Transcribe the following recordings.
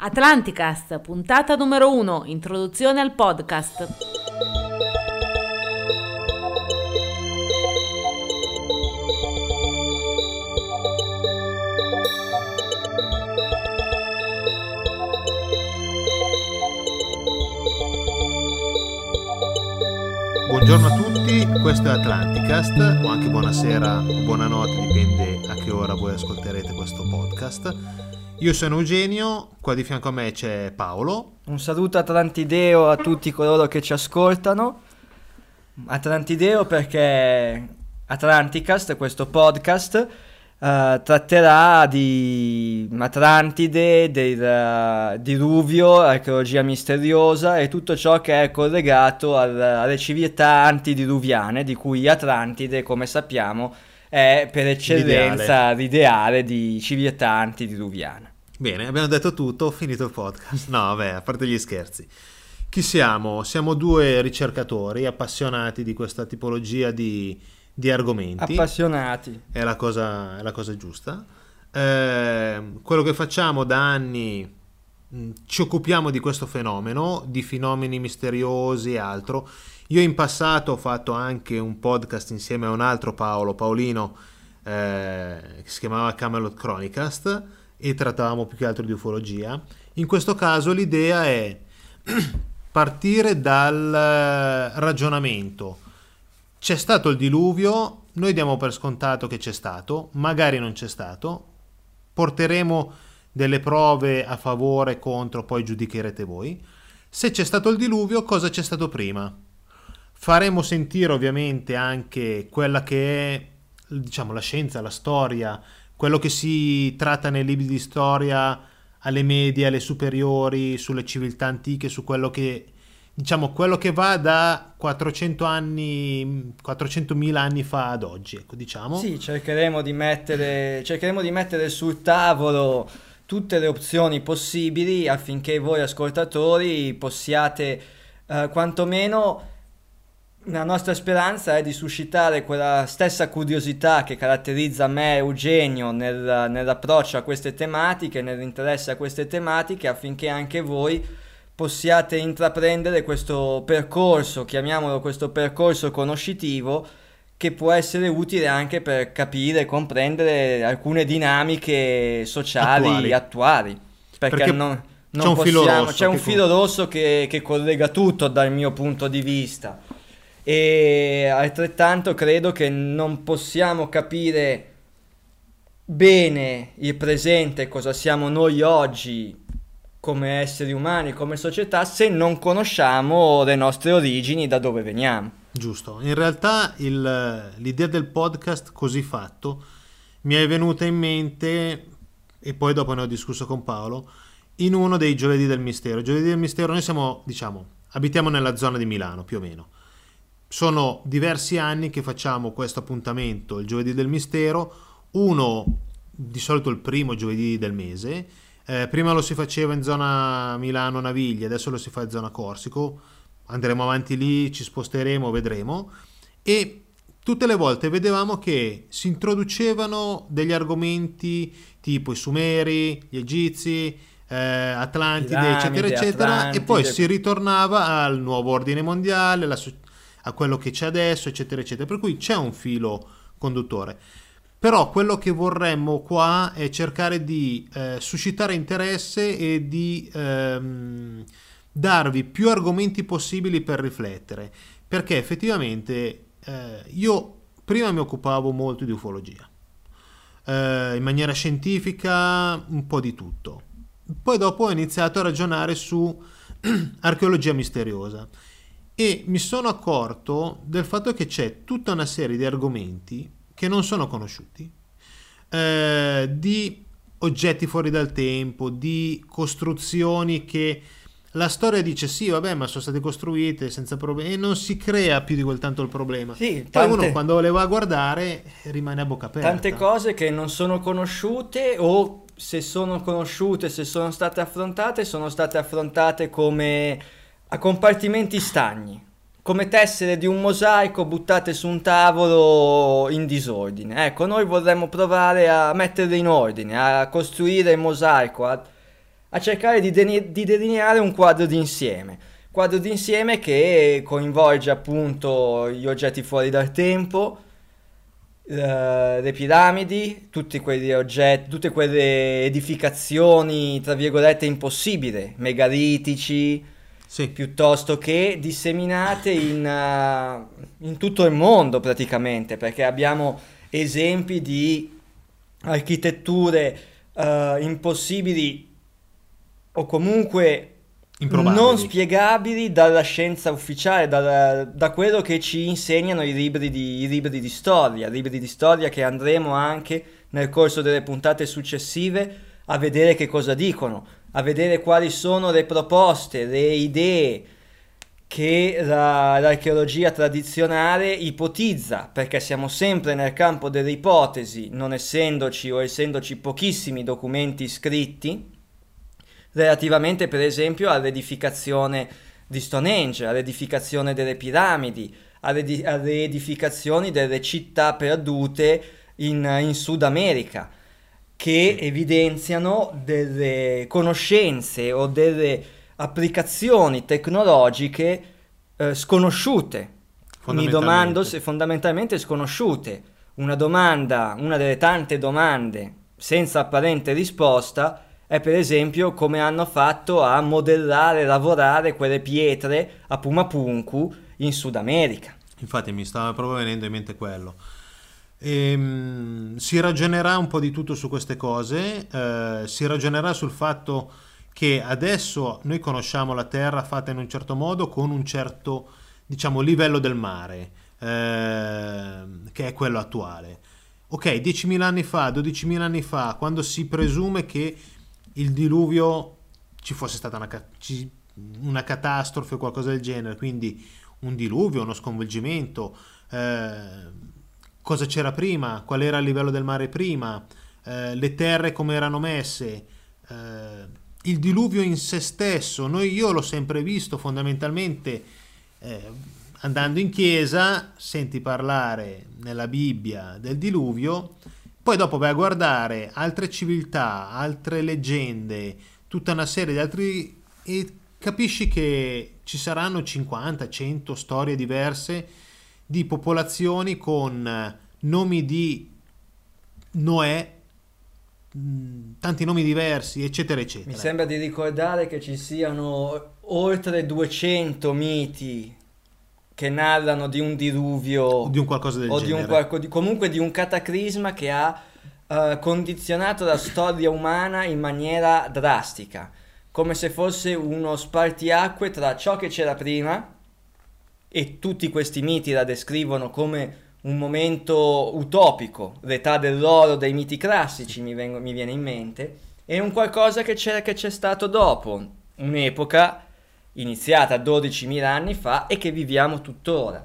Atlanticast, puntata numero 1, introduzione al podcast. Buongiorno a tutti, questo è Atlanticast, o anche buonasera o buonanotte, dipende a che ora voi ascolterete questo podcast. Io sono Eugenio, qua di fianco a me c'è Paolo. Un saluto atlantideo a tutti coloro che ci ascoltano. Atlantideo perché Atlanticast, questo podcast, tratterà di Atlantide, del diluvio, archeologia misteriosa e tutto ciò che è collegato alle civiltà antidiluviane, di cui Atlantide, come sappiamo, è per eccellenza l'ideale di civiltà antidiluviana. Bene, abbiamo detto tutto, ho finito il podcast. No, vabbè, a parte gli scherzi. Chi siamo? Siamo due ricercatori appassionati di questa tipologia di argomenti. Appassionati. È la cosa giusta. Quello che facciamo da anni, ci occupiamo di questo fenomeno, di fenomeni misteriosi e altro. Io in passato ho fatto anche un podcast insieme a un altro Paolino, che si chiamava Camelot Chronicast, e trattavamo più che altro di ufologia. In questo caso l'idea è partire dal ragionamento. C'è stato il diluvio, noi diamo per scontato che c'è stato, magari non c'è stato, porteremo delle prove a favore, contro, poi giudicherete voi. Se c'è stato il diluvio, cosa c'è stato prima? Faremo sentire ovviamente anche quella che è, diciamo, la scienza, la storia, quello che si tratta nei libri di storia alle medie, alle superiori, sulle civiltà antiche, su quello che, diciamo, quello che va da 400.000 anni fa ad oggi, ecco, diciamo. Sì, cercheremo di mettere sul tavolo tutte le opzioni possibili affinché voi ascoltatori possiate quantomeno. La nostra speranza è di suscitare quella stessa curiosità che caratterizza me e Eugenio nell'approccio a queste tematiche, nell'interesse a queste tematiche, affinché anche voi possiate intraprendere questo percorso, chiamiamolo questo percorso conoscitivo, che può essere utile anche per capire e comprendere alcune dinamiche sociali attuali. Perché non c'è un filo rosso, c'è un filo rosso che collega tutto dal mio punto di vista. E altrettanto credo che non possiamo capire bene il presente, cosa siamo noi oggi come esseri umani, come società, se non conosciamo le nostre origini, da dove veniamo. Giusto, in realtà l'idea del podcast così fatto mi è venuta in mente, e poi dopo ne ho discusso con Paolo, in uno dei Giovedì del Mistero. Giovedì del Mistero, noi siamo, diciamo, abitiamo nella zona di Milano più o meno. Sono diversi anni che facciamo questo appuntamento, il Giovedì del Mistero, uno di solito il primo giovedì del mese. Prima lo si faceva in zona Milano Navigli, adesso lo si fa in zona Corsico. Andremo avanti lì, ci sposteremo, vedremo. E tutte le volte vedevamo che si introducevano degli argomenti tipo i Sumeri, gli Egizi, Atlantide, eccetera, eccetera, Atlantide. E poi si ritornava al nuovo ordine mondiale, a quello che c'è adesso, eccetera, eccetera. Per cui c'è un filo conduttore. Però quello che vorremmo qua è cercare di suscitare interesse e di darvi più argomenti possibili per riflettere, perché effettivamente io prima mi occupavo molto di ufologia, in maniera scientifica, un po' di tutto. Poi dopo ho iniziato a ragionare su archeologia misteriosa e mi sono accorto del fatto che c'è tutta una serie di argomenti che non sono conosciuti, di oggetti fuori dal tempo, di costruzioni che la storia dice sì, vabbè, ma sono state costruite senza problemi, e non si crea più di quel tanto il problema. Sì, poi uno quando le va a guardare rimane a bocca aperta. Tante cose che non sono conosciute, o se sono conosciute, se sono state affrontate come a compartimenti stagni, come tessere di un mosaico buttate su un tavolo in disordine. Ecco, noi vorremmo provare a metterle in ordine, a costruire il mosaico, a cercare di delineare un quadro d'insieme. Quadro d'insieme che coinvolge appunto gli oggetti fuori dal tempo, le piramidi, tutti quegli oggetti, tutte quelle edificazioni, tra virgolette, impossibili, megalitici, Sì, piuttosto che disseminate in tutto il mondo praticamente, perché abbiamo esempi di architetture impossibili o comunque improbabili. non spiegabili dalla scienza ufficiale, da quello che ci insegnano i libri di storia che andremo anche nel corso delle puntate successive a vedere che cosa dicono, a vedere quali sono le proposte, le idee che l'archeologia tradizionale ipotizza, perché siamo sempre nel campo delle ipotesi, non essendoci o essendoci pochissimi documenti scritti, relativamente per esempio all'edificazione di Stonehenge, all'edificazione delle piramidi, alle edificazioni delle città perdute in Sud America, che evidenziano delle conoscenze o delle applicazioni tecnologiche sconosciute. Mi domando se fondamentalmente sconosciute. Una delle tante domande senza apparente risposta è per esempio come hanno fatto a modellare, lavorare quelle pietre a Pumapunku in Sud America. Infatti mi stava proprio venendo in mente quello. Si ragionerà un po' di tutto su queste cose, si ragionerà sul fatto che adesso noi conosciamo la Terra fatta in un certo modo con un certo, diciamo, livello del mare, che è quello attuale. Ok, 10.000 anni fa, 12.000 anni fa, quando si presume che il diluvio ci fosse stata una catastrofe o qualcosa del genere, quindi un diluvio, uno sconvolgimento, cosa c'era prima, qual era il livello del mare prima, le terre come erano messe, il diluvio in se stesso. Io l'ho sempre visto fondamentalmente andando in chiesa, senti parlare nella Bibbia del diluvio, poi dopo vai a guardare altre civiltà, altre leggende, tutta una serie di altri e capisci che ci saranno 50, 100 storie diverse di popolazioni con nomi di Noè, tanti nomi diversi, eccetera, eccetera. Mi sembra di ricordare che ci siano oltre 200 miti che narrano di un diluvio O di un qualcosa del o genere. comunque di un cataclisma che ha condizionato la storia umana in maniera drastica, come se fosse uno spartiacque tra ciò che c'era prima, e tutti questi miti la descrivono come un momento utopico, l'età dell'oro dei miti classici mi viene in mente, e un qualcosa che c'è stato dopo, un'epoca iniziata 12.000 anni fa e che viviamo tuttora.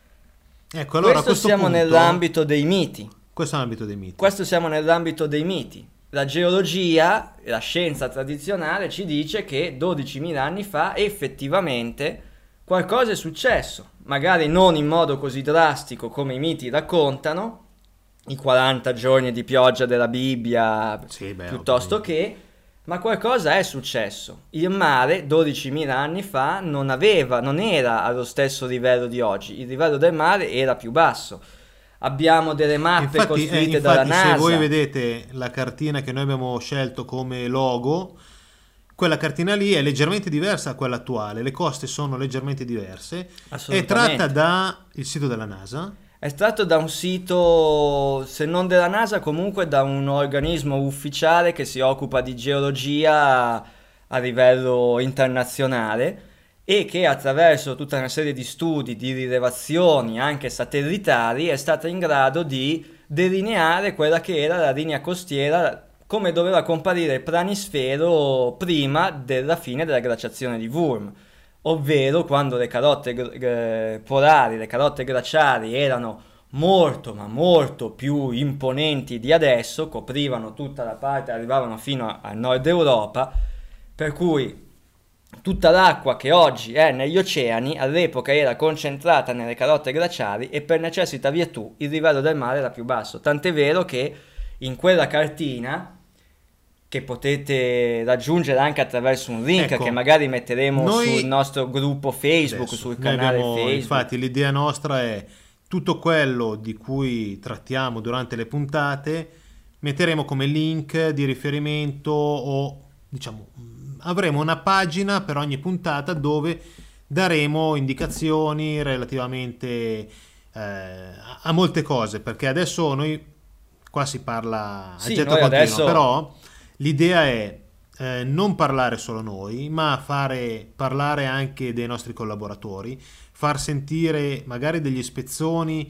Ecco, allora a questo siamo punto, nell'ambito dei miti. questo è l'ambito dei miti. Questo siamo nell'ambito dei miti. La geologia, la scienza tradizionale ci dice che 12.000 anni fa effettivamente qualcosa è successo, magari non in modo così drastico come i miti raccontano, i 40 giorni di pioggia della Bibbia, Sì, beh, piuttosto che, ma qualcosa è successo. Il mare 12.000 anni fa non era allo stesso livello di oggi, il livello del mare era più basso. Abbiamo delle mappe costruite dalla NASA. Se voi vedete la cartina che noi abbiamo scelto come logo, quella cartina lì è leggermente diversa da quella attuale, le coste sono leggermente diverse, è Assolutamente. tratta dal sito della NASA. È tratto da un sito, se non della NASA, comunque da un organismo ufficiale che si occupa di geologia a livello internazionale e che attraverso tutta una serie di studi, di rilevazioni anche satellitari è stata in grado di delineare quella che era la linea costiera, come doveva comparire il planisfero prima della fine della glaciazione di Würm, ovvero quando le calotte polari, le calotte glaciali erano molto ma molto più imponenti di adesso, coprivano tutta la parte, arrivavano fino al nord Europa, per cui tutta l'acqua che oggi è negli oceani all'epoca era concentrata nelle calotte glaciali e per necessità virtù il livello del mare era più basso, tant'è vero che in quella cartina che potete raggiungere anche attraverso un link Ecco, che magari metteremo noi sul nostro gruppo Facebook, adesso, sul noi canale abbiamo, Facebook. infatti, l'idea nostra è tutto quello di cui trattiamo durante le puntate, metteremo come link di riferimento o diciamo avremo una pagina per ogni puntata dove daremo indicazioni relativamente a molte cose, perché adesso noi qua si parla a Sì, getto noi continuo, adesso- però l'idea è non parlare solo noi, ma fare parlare anche dei nostri collaboratori, far sentire magari degli spezzoni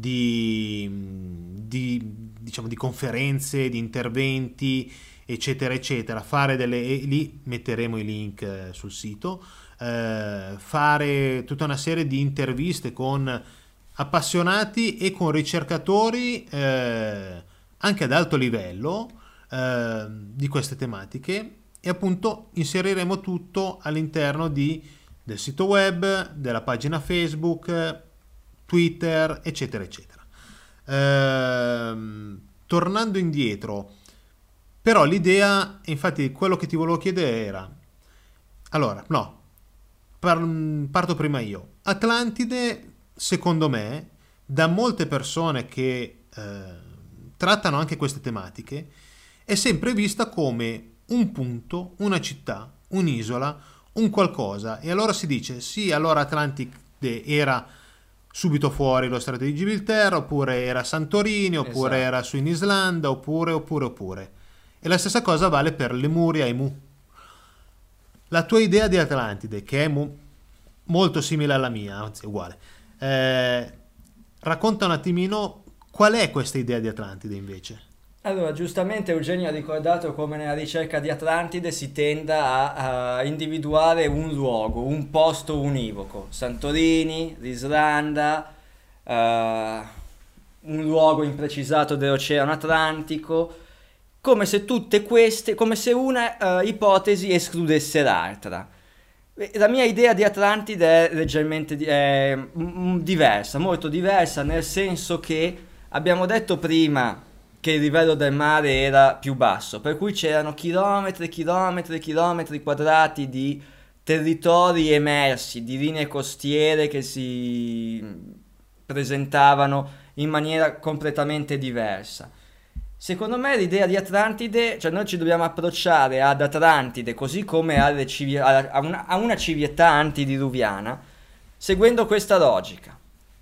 diciamo, di conferenze, di interventi, eccetera, eccetera, fare delle, e lì metteremo i link sul sito, fare tutta una serie di interviste con appassionati e con ricercatori anche ad alto livello di queste tematiche, e appunto inseriremo tutto all'interno del sito web, della pagina Facebook, Twitter, eccetera, eccetera. Tornando indietro, però l'idea, infatti quello che ti volevo chiedere era, allora, no, parto prima io. Atlantide, secondo me, da molte persone che trattano anche queste tematiche, è sempre vista come un punto, una città, un'isola, un qualcosa, e allora si dice sì, allora Atlantide era subito fuori lo Stretto di Gibilterra, oppure era Santorini, oppure Esatto. era su in Islanda, oppure. E la stessa cosa vale per Lemuria e Mu. La tua idea di Atlantide, che è molto simile alla mia, anzi uguale, racconta un attimino qual è questa idea di Atlantide invece. Allora, giustamente Eugenio ha ricordato come nella ricerca di Atlantide si tenda a individuare un luogo, un posto univoco. Santorini, l'Islanda, un luogo imprecisato dell'Oceano Atlantico, come se tutte queste, come se una ipotesi escludesse l'altra. La mia idea di Atlantide è leggermente diversa, molto diversa, nel senso che abbiamo detto prima che il livello del mare era più basso, per cui c'erano chilometri, chilometri, chilometri quadrati di territori emersi, di linee costiere che si presentavano in maniera completamente diversa. Secondo me l'idea di Atlantide, cioè noi ci dobbiamo approcciare ad Atlantide così come a una civiltà antidiluviana, seguendo questa logica.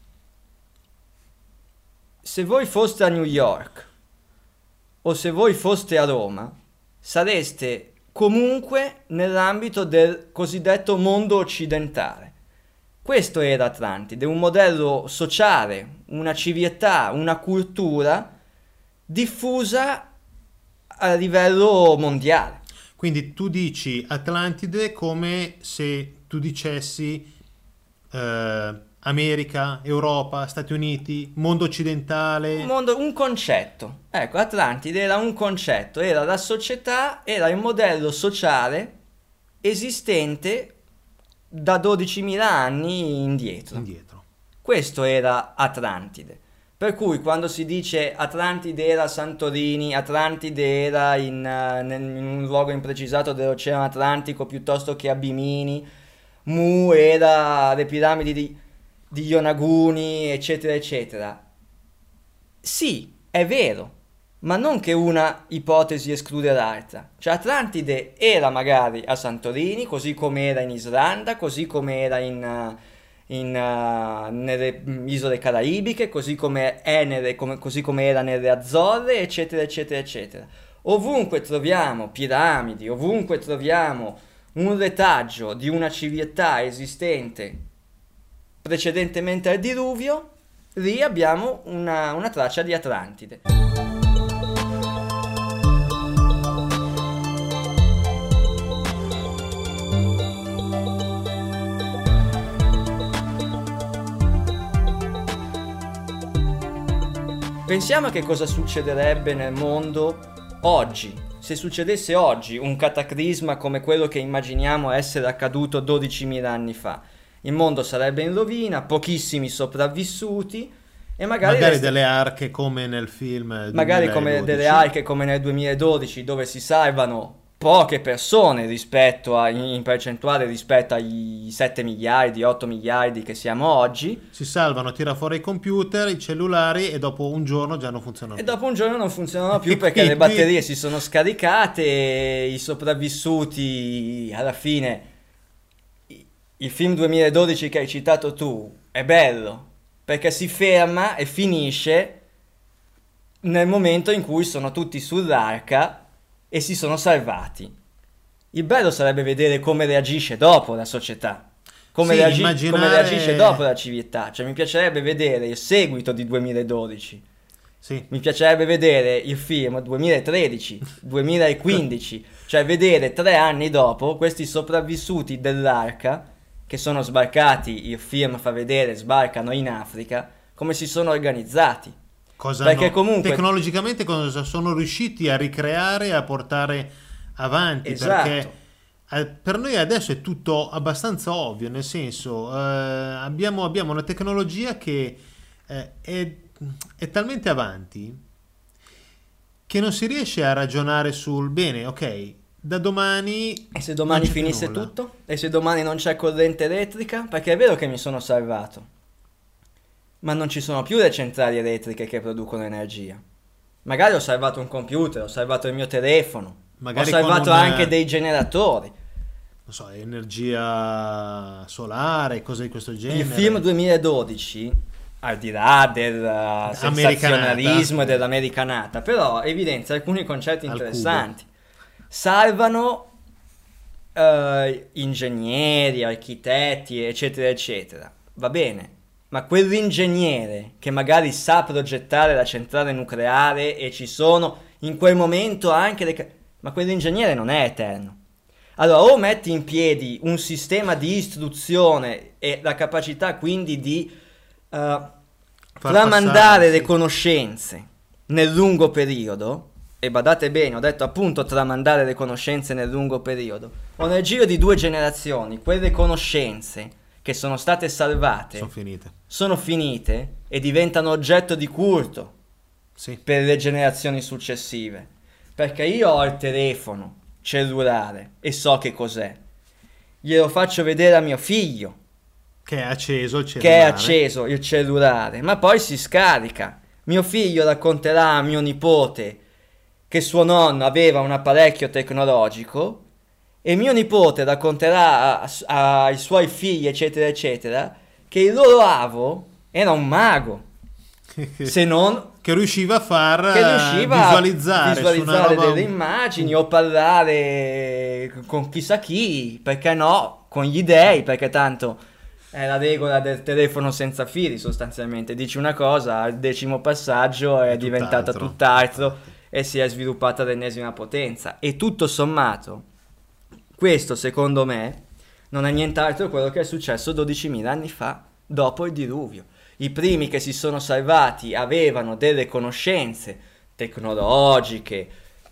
Se voi foste a New York o se voi foste a Roma, sareste comunque nell'ambito del cosiddetto mondo occidentale. Questo era Atlantide, un modello sociale, una civiltà, una cultura diffusa a livello mondiale. Quindi tu dici Atlantide come se tu dicessi America, Europa, Stati Uniti, mondo occidentale. Un concetto. Ecco, Atlantide era un concetto, era la società, era il modello sociale esistente da 12.000 anni indietro. Questo era Atlantide. Per cui quando si dice Atlantide era Santorini, Atlantide era in un luogo imprecisato dell'Oceano Atlantico piuttosto che a Bimini, Mu era le piramidi di Yonaguni, eccetera, eccetera. Sì, è vero, ma non che una ipotesi esclude l'altra. Cioè Atlantide era magari a Santorini, così come era in Islanda, così come era nelle isole caraibiche, così come era nelle Azzorre, eccetera, eccetera, eccetera. Ovunque troviamo piramidi, ovunque troviamo un retaggio di una civiltà esistente precedentemente al diluvio, lì abbiamo una traccia di Atlantide. Pensiamo a che cosa succederebbe nel mondo oggi, se succedesse oggi un cataclisma come quello che immaginiamo essere accaduto 12.000 anni fa. Il mondo sarebbe in rovina, pochissimi sopravvissuti e magari delle arche come nel film magari come 2012. delle arche come nel 2012, dove si salvano poche persone in percentuale rispetto ai 7 miliardi, 8 miliardi che siamo oggi. Si salvano, tira fuori i computer, i cellulari e dopo un giorno già non funzionano E più. dopo un giorno non funzionano più E perché le quindi- batterie si sono scaricate, e i sopravvissuti alla fine. Il film 2012 che hai citato tu è bello perché si ferma e finisce nel momento in cui sono tutti sull'arca e si sono salvati. Il bello sarebbe vedere come reagisce dopo la società, come, Sì, come immaginare- reagisce dopo la civiltà. Cioè mi piacerebbe vedere il seguito di 2012. Sì. Mi piacerebbe vedere il film 2013, 2015, cioè vedere 3 anni dopo questi sopravvissuti dell'arca che sono sbarcati, il film fa vedere, sbarcano in Africa, come si sono organizzati. Perché comunque- tecnologicamente cosa sono riusciti a ricreare e a portare avanti, Esatto. perché per noi adesso è tutto abbastanza ovvio, nel senso abbiamo una tecnologia che è talmente avanti che non si riesce a ragionare sul bene, ok, da domani E se domani non c'è più finisse nulla. tutto? E se domani non c'è corrente elettrica? Perché è vero che mi sono salvato, ma non ci sono più le centrali elettriche che producono energia. Magari ho salvato un computer, ho salvato il mio telefono, Magari ho salvato con un- anche dei generatori. non so, energia solare, cose di questo genere. Il film 2012, al di là del sensazionalismo e dell'americanata, però evidenzia alcuni concetti Al interessanti. Salvano ingegneri, architetti, eccetera, eccetera. Va bene, ma quell'ingegnere che magari sa progettare la centrale nucleare e ci sono in quel momento anche ma quell'ingegnere non è eterno. Allora, o metti in piedi un sistema di istruzione e la capacità quindi di tramandare passare, le sì. conoscenze nel lungo periodo, e badate bene, ho detto appunto tramandare le conoscenze nel lungo periodo, o nel giro di 2 generazioni, quelle conoscenze che sono state salvate Sono finite. sono finite e diventano oggetto di culto Sì. per le generazioni successive. Perché io ho il telefono cellulare e so che cos'è. Glielo faccio vedere a mio figlio Che è acceso il che è cellulare. acceso il cellulare, ma poi si scarica. Mio figlio racconterà a mio nipote che suo nonno aveva un apparecchio tecnologico e mio nipote racconterà ai suoi figli, eccetera, eccetera, che il loro avo era un mago, se non che riusciva a far che riusciva visualizzare su una visualizzare roba- delle immagini o parlare con chissà chi, perché no, con gli dei, perché tanto è la regola del telefono senza fili sostanzialmente, dici una cosa, al 10° passaggio è diventata tutt'altro e si è sviluppata l'ennesima potenza. E tutto sommato, questo secondo me non è nient'altro quello che è successo 12.000 anni fa, dopo il diluvio. I primi che si sono salvati avevano delle conoscenze tecnologiche,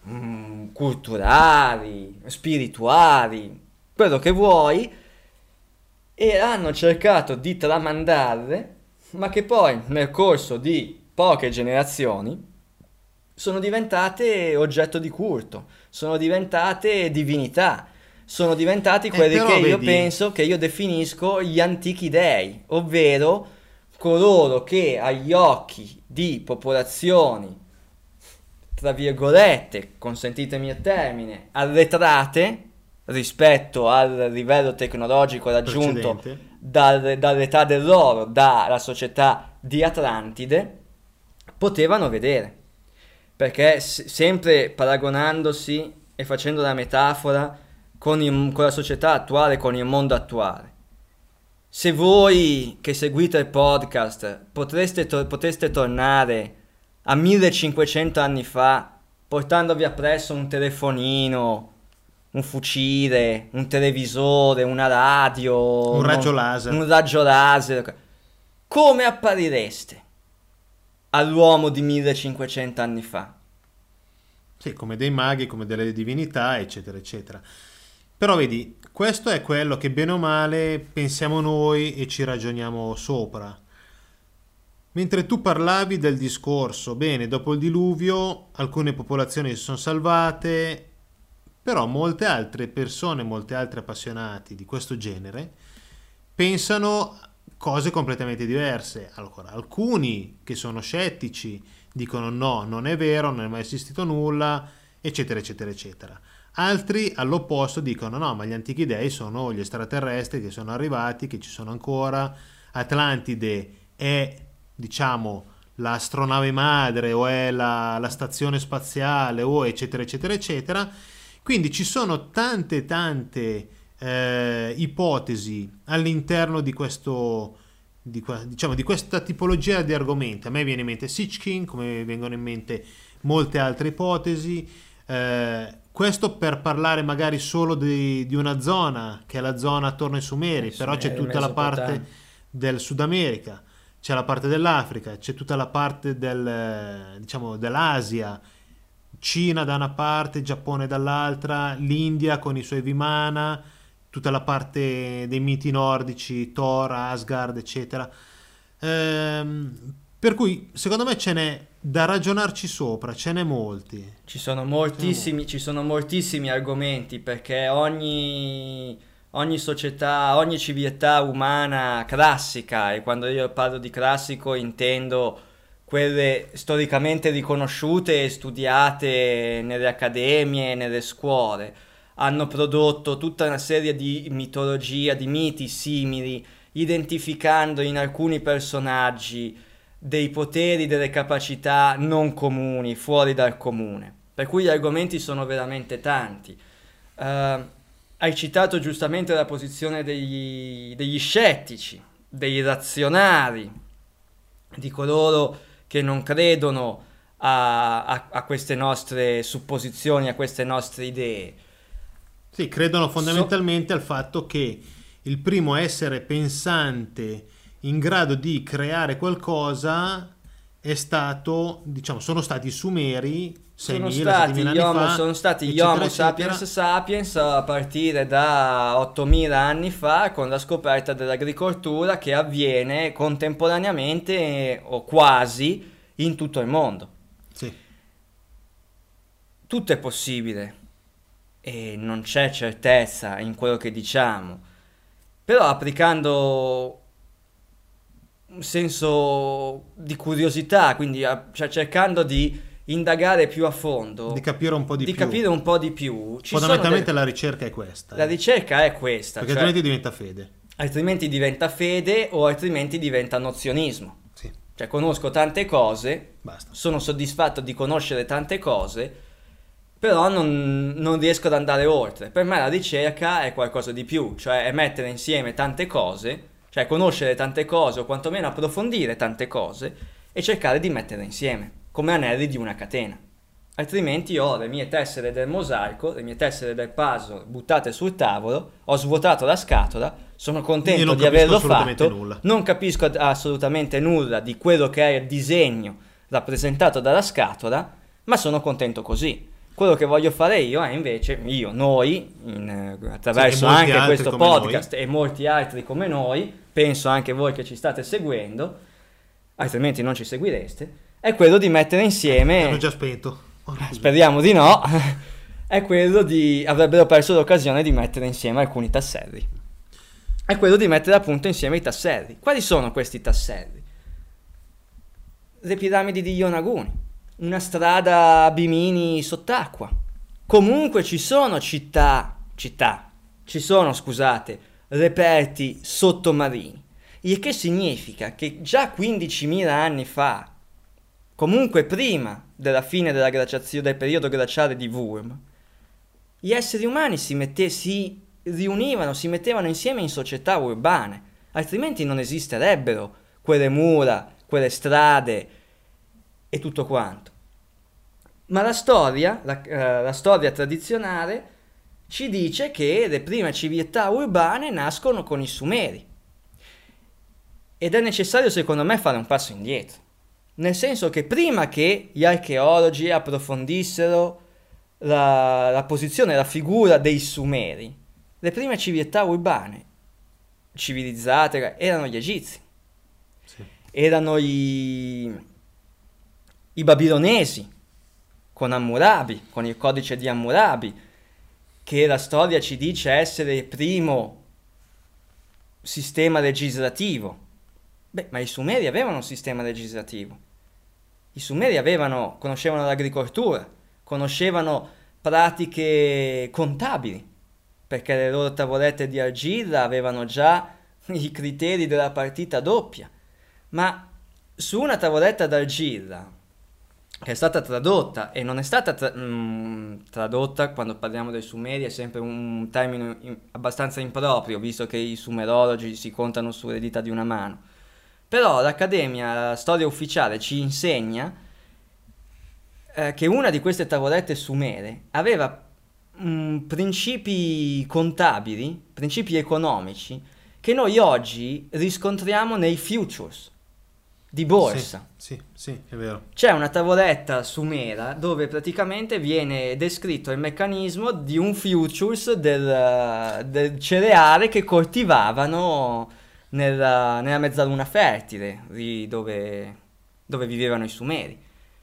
culturali, spirituali, quello che vuoi, e hanno cercato di tramandarle, ma che poi nel corso di poche generazioni sono diventate oggetto di culto, sono diventate divinità, sono diventati quelli però che io vedi- penso, che io definisco gli antichi dei, ovvero coloro che agli occhi di popolazioni, tra virgolette, consentitemi il termine, arretrate rispetto al livello tecnologico raggiunto Precedente. dall'età dell'oro, dalla società di Atlantide, potevano vedere. Perché sempre paragonandosi e facendo la metafora con la società attuale, con il mondo attuale. Se voi che seguite il podcast poteste tornare a 1500 anni fa portandovi appresso un telefonino, un fucile, un televisore, una radio, Un raggio laser. un raggio laser, come apparireste all'uomo di 1500 anni fa? Sì, come dei maghi, come delle divinità, eccetera, eccetera. Però vedi, questo è quello che bene o male pensiamo noi e ci ragioniamo sopra. Mentre tu parlavi del discorso, bene, dopo il diluvio alcune popolazioni si sono salvate, però molte altre persone, molti altri appassionati di questo genere pensano cose completamente diverse. Allora, alcuni che sono scettici dicono no, non è vero, non è mai esistito nulla, eccetera, eccetera, eccetera. Altri all'opposto dicono no, ma gli antichi dei sono gli extraterrestri che sono arrivati, che ci sono ancora. Atlantide è, diciamo, l'astronave madre o è la stazione spaziale o eccetera, eccetera, eccetera. Quindi ci sono tante ipotesi all'interno di questo, diciamo, di questa tipologia di argomenti. A me viene in mente Sitchkin, come vengono in mente molte altre ipotesi. Questo per parlare magari solo di una zona, che è la zona attorno ai Sumeri, però c'è tutta la parte del Sud America, c'è la parte dell'Africa, c'è tutta la parte diciamo, dell'Asia, Cina da una parte, Giappone dall'altra, l'India con i suoi Vimana, tutta la parte dei miti nordici, Thor, Asgard, eccetera. Per cui secondo me ce n'è da ragionarci sopra, ce n'è molti. Ci sono moltissimi argomenti, perché ogni società, ogni civiltà umana classica, e quando io parlo di classico intendo quelle storicamente riconosciute e studiate nelle accademie, nelle scuole, hanno prodotto tutta una serie di mitologia, di miti simili, identificando in alcuni personaggi dei poteri, delle capacità non comuni, fuori dal comune. Per cui gli argomenti sono veramente tanti. Hai citato giustamente la posizione degli scettici, dei razionari, di coloro che non credono a queste nostre supposizioni, a queste nostre idee. Sì, credono fondamentalmente al fatto che il primo essere pensante in grado di creare qualcosa è stato, diciamo, sono stati i Sumeri, 6.000-7.000 anni fa, sono stati gli eccetera, Homo eccetera. sapiens a partire da 8.000 anni fa, con la scoperta dell'agricoltura, che avviene contemporaneamente o quasi in tutto il mondo. Sì. Tutto è possibile e non c'è certezza in quello che diciamo, però applicando un senso di curiosità, quindi cioè cercando di indagare più a fondo, Di capire un po' di più. capire un po' di più. Fondamentalmente la ricerca è questa. La ricerca è questa, Perché cioè, altrimenti diventa fede. altrimenti diventa fede o altrimenti diventa nozionismo. Sì, Cioè conosco tante cose, basta. sono soddisfatto di conoscere tante cose, però non riesco ad andare oltre. Per me la ricerca è qualcosa di più, cioè è mettere insieme tante cose, cioè conoscere tante cose o quantomeno approfondire tante cose e cercare di metterle insieme, come anelli di una catena. Altrimenti ho le mie tessere del mosaico, le mie tessere del puzzle buttate sul tavolo, ho svuotato la scatola, sono Io contento non di capisco averlo assolutamente fatto, nulla. non capisco assolutamente nulla di quello che è il disegno rappresentato dalla scatola, ma sono contento così. Quello che voglio fare io è invece, noi, attraverso Sì, e molti anche altri questo come podcast e molti altri come noi, penso anche voi che ci state seguendo, altrimenti non ci seguireste, è quello di mettere insieme... Hanno già spento. Speriamo di no. È quello di... avrebbero perso l'occasione di mettere insieme alcuni tasselli. È quello di mettere appunto insieme i tasselli. Quali sono questi tasselli? Le piramidi di Yonaguni, una strada a Bimini sott'acqua. Comunque ci sono ci sono, scusate, reperti sottomarini. Il che significa che già 15.000 anni fa, comunque prima della fine della del periodo glaciale di Würm, gli esseri umani si riunivano, si mettevano insieme in società urbane, altrimenti non esisterebbero quelle mura, quelle strade e tutto quanto. Ma la storia tradizionale ci dice che le prime civiltà urbane nascono con i Sumeri. Ed è necessario secondo me fare un passo indietro. Nel senso che prima che gli archeologi approfondissero la posizione, la figura dei Sumeri, le prime civiltà urbane civilizzate erano gli Egizi. Sì. erano i babilonesi, con Hammurabi, con il codice di Hammurabi, che la storia ci dice essere il primo sistema legislativo. Beh, ma i Sumeri avevano un sistema legislativo. I Sumeri conoscevano l'agricoltura, conoscevano pratiche contabili, perché le loro tavolette di argilla avevano già i criteri della partita doppia. Ma su una tavoletta d'argilla, che è stata tradotta, e non è stata tradotta, quando parliamo dei Sumeri è sempre un termine abbastanza improprio, visto che i sumerologi si contano sulle dita di una mano. Però l'Accademia, la storia ufficiale, ci insegna che una di queste tavolette sumere aveva principi contabili, principi economici, che noi oggi riscontriamo nei futures di borsa. Sì, è vero. C'è una tavoletta sumera dove praticamente viene descritto il meccanismo di un futures del cereale che coltivavano nella mezzaluna fertile, dove vivevano i Sumeri.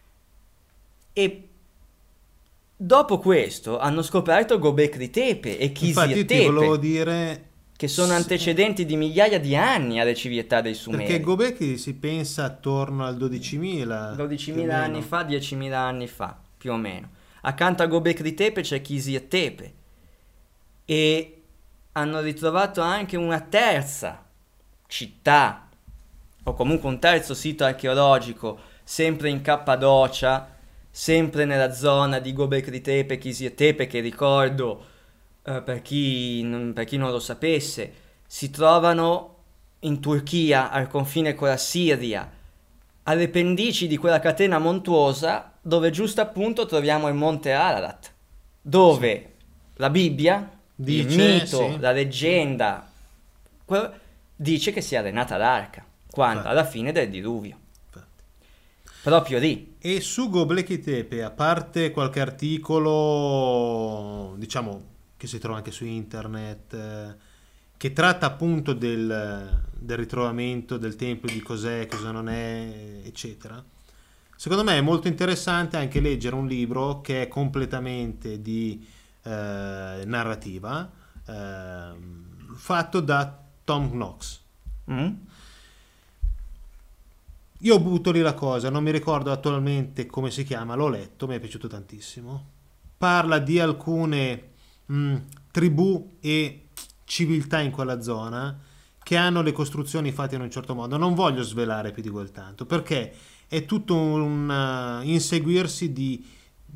E dopo questo hanno scoperto Göbekli Tepe e Kizir Infatti Tepe, ti volevo dire, che sono antecedenti di migliaia di anni alle civiltà dei Sumeri. perché Göbekli si pensa attorno al 12.000 12.000 anni fa, 10.000 anni fa, più o meno. Accanto a Göbekli Tepe c'è Kizir Tepe e hanno ritrovato anche una terza città, o comunque un terzo sito archeologico, sempre in Cappadocia, sempre nella zona di Göbekli Tepe e Kizir Tepe, che ricordo, per chi non lo sapesse, si trovano in Turchia, al confine con la Siria, alle pendici di quella catena montuosa dove giusto appunto troviamo il monte Ararat, dove la Bibbia, il mito, la leggenda, dice che sia arenata l'arca, quando alla fine del diluvio. Proprio lì. E su Göbekli Tepe, a parte qualche articolo, diciamo, che si trova anche su internet, che tratta appunto del ritrovamento del tempio, di cos'è, cosa non è, eccetera, secondo me è molto interessante anche leggere un libro che è completamente di narrativa, fatto da Tom Knox. Io ho butto lì la cosa, non mi ricordo attualmente come si chiama, l'ho letto, mi è piaciuto tantissimo. Parla di alcune tribù e civiltà in quella zona che hanno le costruzioni fatte in un certo modo. Non voglio svelare più di quel tanto, perché è tutto un inseguirsi di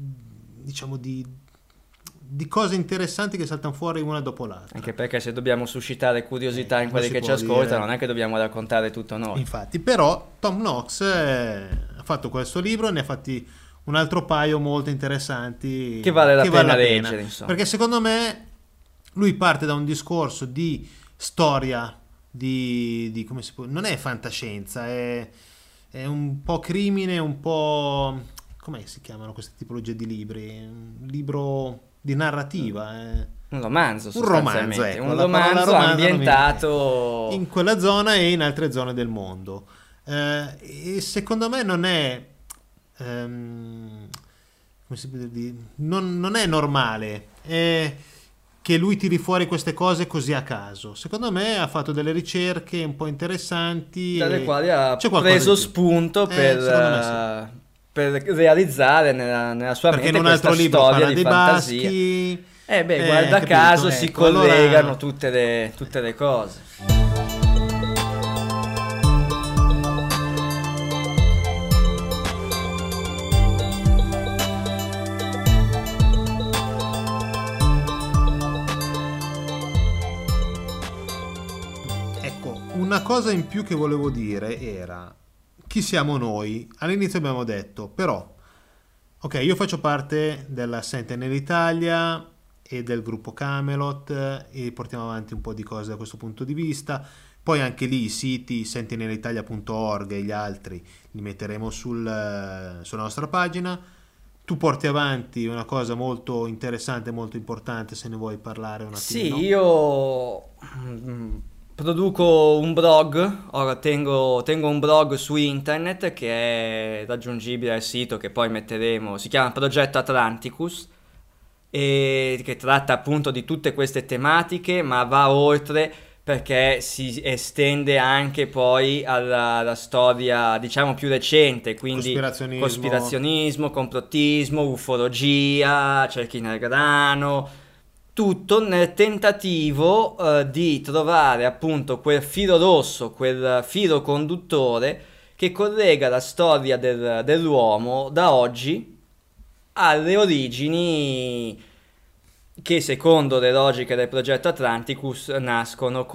cose interessanti che saltano fuori una dopo l'altra. Anche perché se dobbiamo suscitare curiosità in quelli che ci ascoltano, non è che dobbiamo raccontare tutto noi. Infatti, però Tom Knox ha fatto questo libro e ne ha fatti un altro paio molto interessanti che vale la pena leggere, insomma. Perché secondo me lui parte da un discorso di storia, di come si può, non è fantascienza, è un po' crimine, un po', come si chiamano queste tipologie di libri? Un libro di narrativa, un romanzo, un romanzo, ecco, un romanzo ambientato in quella zona e in altre zone del mondo, e secondo me non è come si può dire, non è normale che lui tiri fuori queste cose così a caso. Secondo me ha fatto delle ricerche un po' interessanti dalle quali ha preso spunto per realizzare nella sua mente questa storia di fantasia. Baschi, guarda caso, ecco, si collegano allora tutte le cose. Ecco, una cosa in più che volevo dire era: chi siamo noi? All'inizio abbiamo detto, però, ok, io faccio parte della Sentinel Italia e del gruppo Camelot e portiamo avanti un po' di cose da questo punto di vista. Poi anche lì i siti sentinelitalia.org e gli altri li metteremo sulla nostra pagina. Tu porti avanti una cosa molto interessante, molto importante, se ne vuoi parlare un attimo. Sì, io produco un blog, ora tengo un blog su internet che è raggiungibile al sito che poi metteremo, si chiama Progetto Atlanticus, e che tratta appunto di tutte queste tematiche, ma va oltre perché si estende anche poi alla storia, diciamo, più recente, quindi cospirazionismo, complottismo, ufologia, cerchi nel grano, tutto nel tentativo di trovare appunto quel filo rosso, quel filo conduttore che collega la storia dell'uomo da oggi alle origini che secondo le logiche del progetto Atlanticus nasce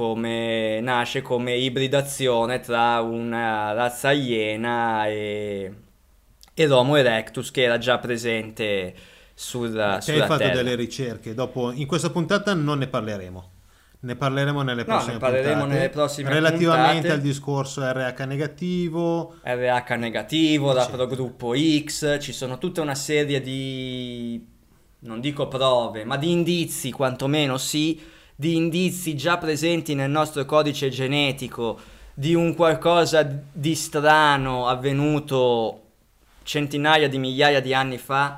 come ibridazione tra una razza aliena e l'Homo erectus che era già presente sulla Hai fatto Terra. delle ricerche, dopo in questa puntata non ne parleremo. Ne parleremo nelle prossime puntate. Relativamente puntate. al discorso RH negativo, la progruppo X, ci sono tutta una serie di, non dico prove, ma di indizi, quantomeno sì, di indizi già presenti nel nostro codice genetico di un qualcosa di strano avvenuto centinaia di migliaia di anni fa,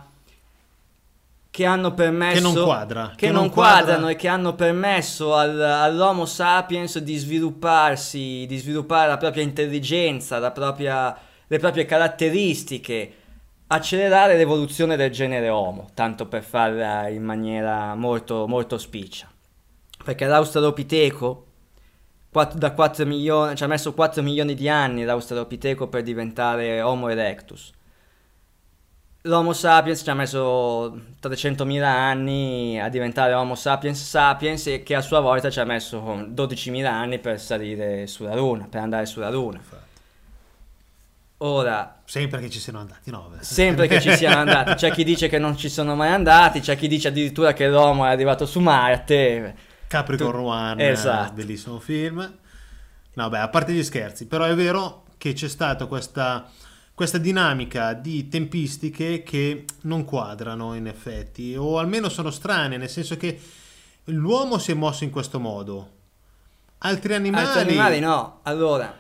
che hanno permesso che non quadrano e che hanno permesso all'Homo sapiens di svilupparsi, di sviluppare la propria intelligenza, le proprie caratteristiche, accelerare l'evoluzione del genere Homo, tanto per farla in maniera molto molto spiccia. Perché l'Australopiteco da 4 milioni, ci ha messo 4 milioni di anni l'Australopiteco per diventare Homo erectus. L'Homo sapiens ci ha messo 300.000 anni a diventare Homo sapiens sapiens, e che a sua volta ci ha messo 12.000 anni per salire sulla Luna, per andare sulla Luna. Ora, sempre che ci siano andati, no? Sempre che ci siano andati. C'è chi dice che non ci sono mai andati, c'è chi dice addirittura che l'uomo è arrivato su Marte. Capricorn One, esatto. Bellissimo film. No, beh, a parte gli scherzi, però è vero che c'è stata questa dinamica di tempistiche che non quadrano in effetti, o almeno sono strane, nel senso che l'uomo si è mosso in questo modo, altri animali no. Allora,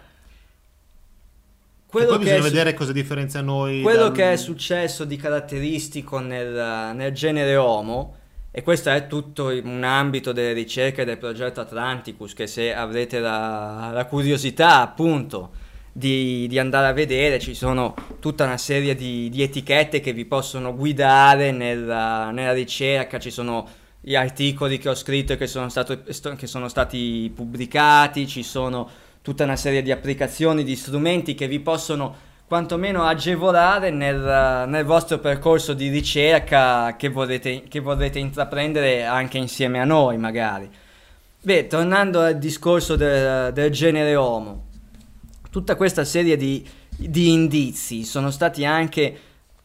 e poi bisogna vedere cosa differenzia noi. Quello che è successo di caratteristico nel genere Homo, e questo è tutto un ambito delle ricerche del progetto Atlanticus, che se avrete la curiosità appunto di andare a vedere, ci sono tutta una serie di etichette che vi possono guidare nella ricerca, ci sono gli articoli che ho scritto e che sono stati pubblicati, ci sono tutta una serie di applicazioni, di strumenti che vi possono quantomeno agevolare nel vostro percorso di ricerca che vorrete intraprendere anche insieme a noi magari. Beh, tornando al discorso del genere Homo, tutta questa serie di indizi sono stati anche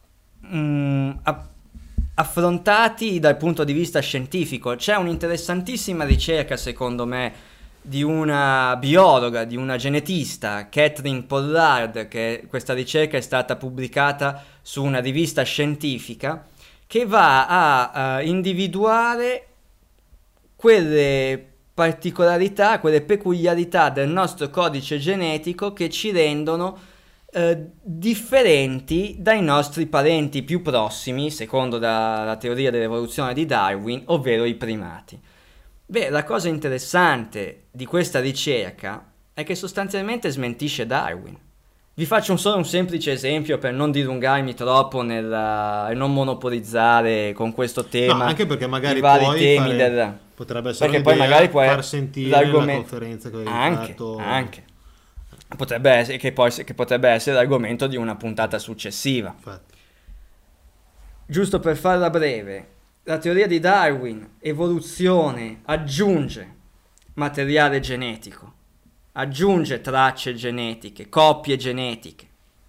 affrontati dal punto di vista scientifico. C'è un'interessantissima ricerca, secondo me, di una biologa, di una genetista, Catherine Pollard, che questa ricerca è stata pubblicata su una rivista scientifica, che va a individuare quelle particolarità, quelle peculiarità del nostro codice genetico che ci rendono differenti dai nostri parenti più prossimi, secondo la teoria dell'evoluzione di Darwin, ovvero i primati. Beh, la cosa interessante di questa ricerca è che sostanzialmente smentisce Darwin. Vi faccio solo un semplice esempio per non dilungarmi troppo e non monopolizzare con questo tema. No, anche perché magari i vari poi temi potrebbe essere perché poi magari può far sentire la conferenza che avevi fatto. Anche. Potrebbe essere che potrebbe essere l'argomento di una puntata successiva. Infatti. Giusto per farla breve, la teoria di Darwin, evoluzione, aggiunge materiale genetico, aggiunge tracce genetiche, coppie genetiche.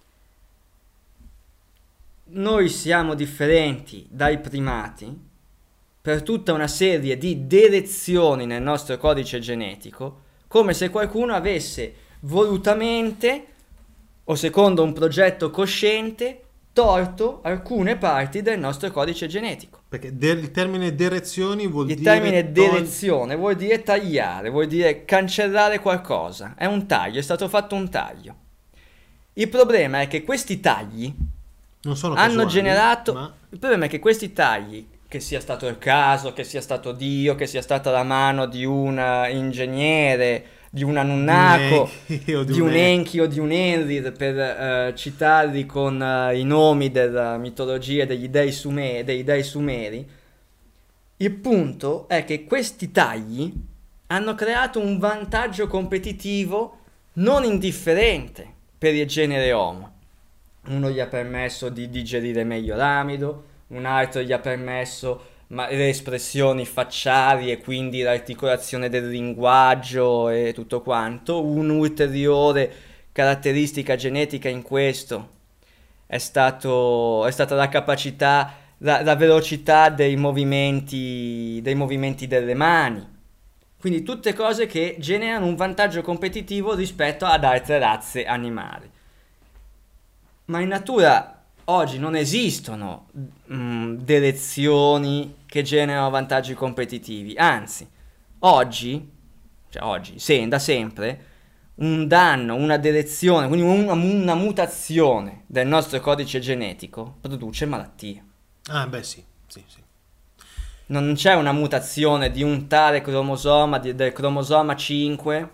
Noi siamo differenti dai primati per tutta una serie di delezioni nel nostro codice genetico, come se qualcuno avesse volutamente o secondo un progetto cosciente torto alcune parti del nostro codice genetico. Perché il termine direzioni vuol Il dire... termine direzione vuol dire tagliare, vuol dire cancellare qualcosa. È un taglio, è stato fatto un taglio. Il problema è che questi tagli non sono hanno casuali, generato... ma... Il problema è che questi tagli, che sia stato il caso, che sia stato Dio, che sia stata la mano di un ingegnere, di un Anunnako, di un Enki o di un Enlil, per citarli con i nomi della mitologia degli dei Sumeri, il punto è che questi tagli hanno creato un vantaggio competitivo non indifferente per il genere Homo. Uno gli ha permesso di digerire meglio l'amido, un altro gli ha permesso le espressioni facciali e quindi l'articolazione del linguaggio e tutto quanto. Un'ulteriore caratteristica genetica in questo è stata la capacità, la velocità dei movimenti delle mani. Quindi tutte cose che generano un vantaggio competitivo rispetto ad altre razze animali. Ma in natura oggi non esistono direzioni che generano vantaggi competitivi, anzi, da sempre, un danno, una direzione, quindi una mutazione del nostro codice genetico produce malattie. Ah, beh sì. Non c'è una mutazione di un tale cromosoma, del cromosoma 5,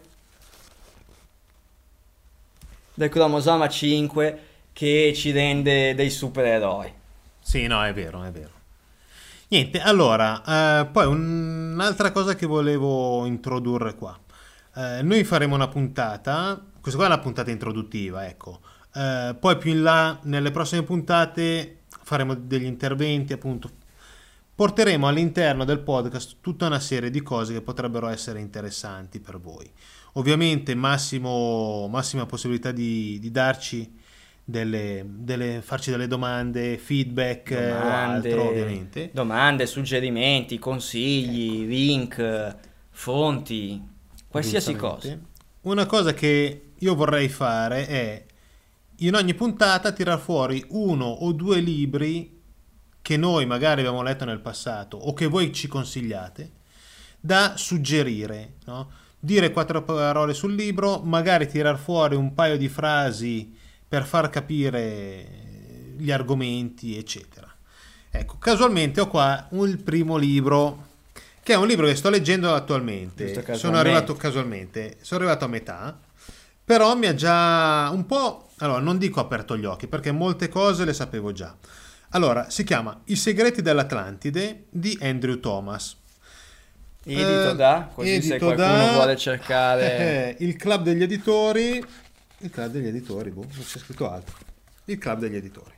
che ci rende dei supereroi. Sì, no, è vero. Niente, allora, poi un'altra cosa che volevo introdurre qua. Noi faremo una puntata, questa qua è una puntata introduttiva, ecco. Poi più in là, nelle prossime puntate, faremo degli interventi, appunto. Porteremo all'interno del podcast tutta una serie di cose che potrebbero essere interessanti per voi. Ovviamente massima possibilità di darci farci delle domande, feedback o altro, ovviamente. Domande, suggerimenti, consigli, link, fonti, qualsiasi cosa. Una cosa che io vorrei fare è in ogni puntata tirar fuori 1 o 2 libri che noi magari abbiamo letto nel passato o che voi ci consigliate da suggerire, no? Dire 4 parole sul libro, magari tirar fuori un paio di frasi per far capire gli argomenti, eccetera. Ecco, casualmente ho qua il primo libro, che è un libro che sto leggendo attualmente. Sono arrivato a metà, però mi ha già un po', allora non dico aperto gli occhi, perché molte cose le sapevo già. Allora, si chiama I segreti dell'Atlantide di Andrew Thomas. Edito da, così se qualcuno vuole cercare il club degli editori, non c'è scritto altro. Il club degli editori.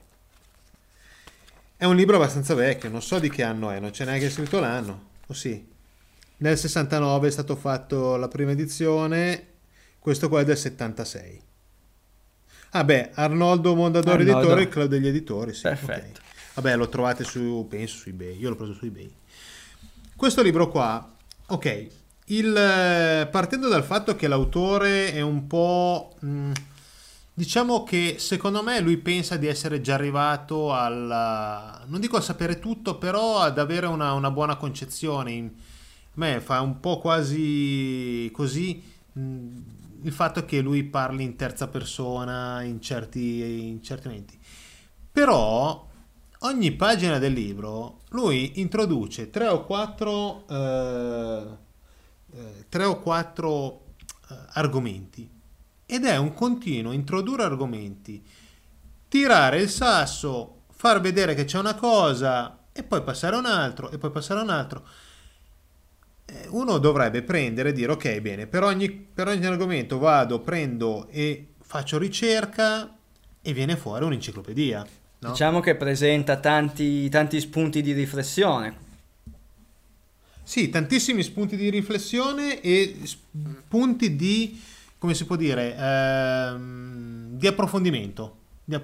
È un libro abbastanza vecchio, non so di che anno è, non c'è neanche scritto l'anno. O sì. Nel 69 è stato fatto la prima edizione, questo qua è del 76. Ah beh, Arnoldo Mondadori Editore, il club degli editori, sì. Perfetto. Okay. Vabbè, lo trovate penso su eBay, io l'ho preso su eBay. Questo libro qua, ok, partendo dal fatto che l'autore è un po', diciamo che secondo me lui pensa di essere già arrivato non dico a sapere tutto, però ad avere una buona concezione. A me fa un po' quasi così il fatto che lui parli in terza persona in certi momenti. Però ogni pagina del libro lui introduce 3 o 4 argomenti ed è un continuo introdurre argomenti, tirare il sasso, far vedere che c'è una cosa e poi passare a un altro e poi passare a un altro. Uno dovrebbe prendere e dire ok, bene, per ogni argomento prendo e faccio ricerca e viene fuori un'enciclopedia. No? Diciamo che presenta tanti spunti di riflessione. Sì, tantissimi spunti di riflessione e spunti di, come si può dire, di approfondimento.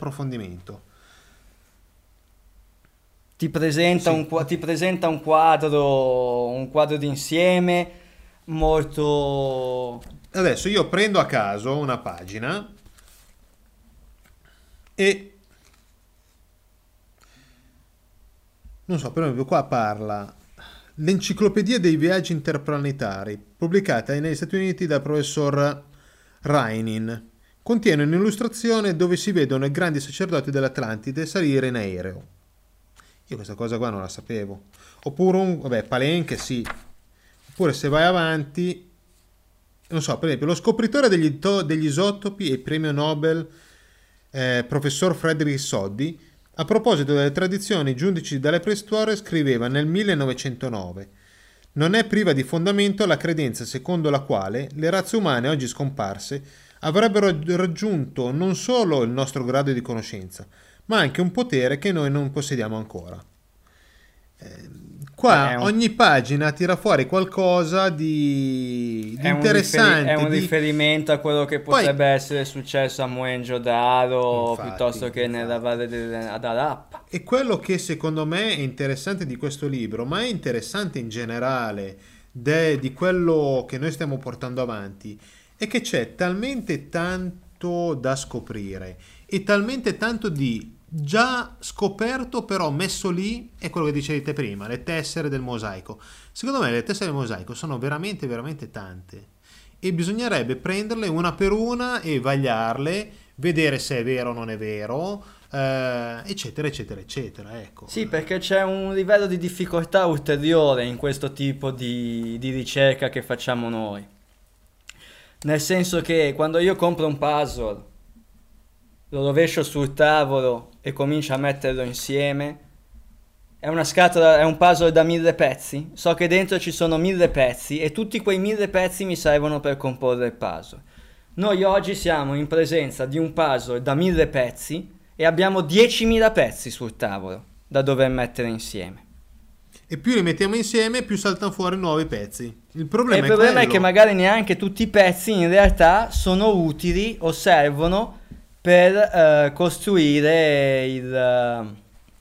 Ti presenta un quadro d'insieme molto... Adesso io prendo a caso una pagina e non so, per esempio qua parla l'enciclopedia dei viaggi interplanetari, pubblicata negli Stati Uniti dal professor Rainin. Contiene un'illustrazione dove si vedono i grandi sacerdoti dell'Atlantide salire in aereo. Io questa cosa qua non la sapevo. Oppure vabbè, Palenque sì. Oppure se vai avanti, non so, per esempio, lo scopritore degli isotopi e il premio Nobel, professor Frederick Soddy, a proposito delle tradizioni giundici dalle preistorie, scriveva nel 1909: non è priva di fondamento la credenza secondo la quale le razze umane oggi scomparse avrebbero raggiunto non solo il nostro grado di conoscenza, ma anche un potere che noi non possediamo ancora. Qua ogni pagina tira fuori qualcosa di interessante. È un riferimento a quello che potrebbe essere successo a Mohenjo-Daro, piuttosto che nella valle ad Harappa. E quello che secondo me è interessante di questo libro, ma è interessante in generale di quello che noi stiamo portando avanti, è che c'è talmente tanto da scoprire e talmente tanto di già scoperto, però messo lì. È quello che dicevate prima, le tessere del mosaico. Secondo me le tessere del mosaico sono veramente veramente tante e bisognerebbe prenderle una per una e vagliarle, vedere se è vero o non è vero, eccetera eccetera eccetera, ecco. Sì, perché c'è un livello di difficoltà ulteriore in questo tipo di ricerca che facciamo noi, nel senso che quando io compro un puzzle, lo rovescio sul tavolo e comincio a metterlo insieme, è una scatola, è un puzzle da 1000 pezzi, so che dentro ci sono 1000 pezzi e tutti quei 1000 pezzi mi servono per comporre il puzzle. Noi oggi siamo in presenza di un puzzle da 1000 pezzi e abbiamo 10.000 pezzi sul tavolo da dover mettere insieme. E più li mettiamo insieme, più saltano fuori nuovi pezzi. Il problema è che magari neanche tutti i pezzi in realtà sono utili o servono per costruire il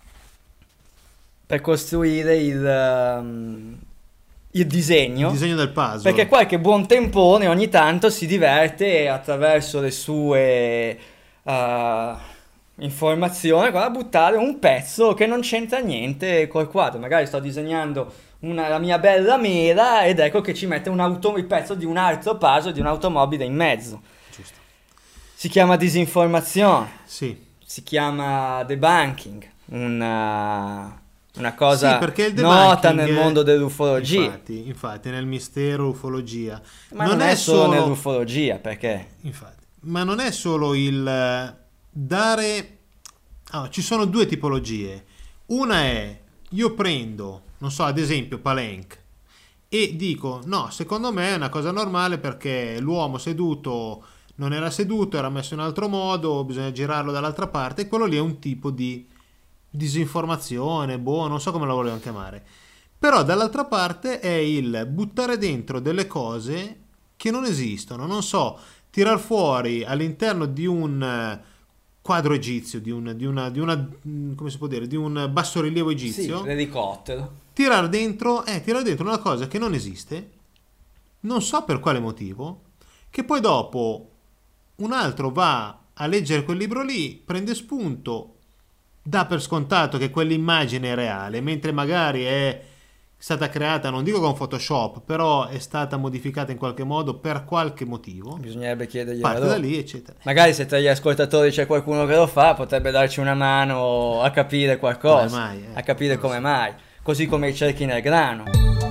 disegno del puzzle, perché qualche buon tempone ogni tanto si diverte attraverso le sue informazioni a buttare un pezzo che non c'entra niente col quadro. Magari sto disegnando la mia bella mela ed ecco che ci mette il pezzo di un altro puzzle di un'automobile in mezzo. Giusto. Si chiama disinformazione, sì. Si chiama debunking, una cosa sì, perché il nota nel mondo dell'ufologia. Infatti nel mistero ufologia. Ma non è solo nell'ufologia, perché? Infatti, ma non è solo il dare. Ci sono due tipologie. Una è, io prendo, non so, ad esempio Palenque, e dico, no, secondo me è una cosa normale perché l'uomo seduto non era seduto, era messo in altro modo, bisogna girarlo dall'altra parte, e quello lì è un tipo di disinformazione, non so come la volevo chiamare. Però dall'altra parte è il buttare dentro delle cose che non esistono, non so, tirar fuori all'interno di un quadro egizio, di una come si può dire, di un bassorilievo egizio, sì, l'elicottero, tirar dentro una cosa che non esiste, non so per quale motivo, che poi dopo un altro va a leggere quel libro lì, prende spunto, dà per scontato che quell'immagine è reale, mentre magari è stata creata, non dico con Photoshop, però è stata modificata in qualche modo per qualche motivo. Bisognerebbe chiedergli parte da lì, eccetera. Magari se tra gli ascoltatori c'è qualcuno che lo fa, potrebbe darci una mano a capire qualcosa, a capire come mai, così come i cerchi nel grano.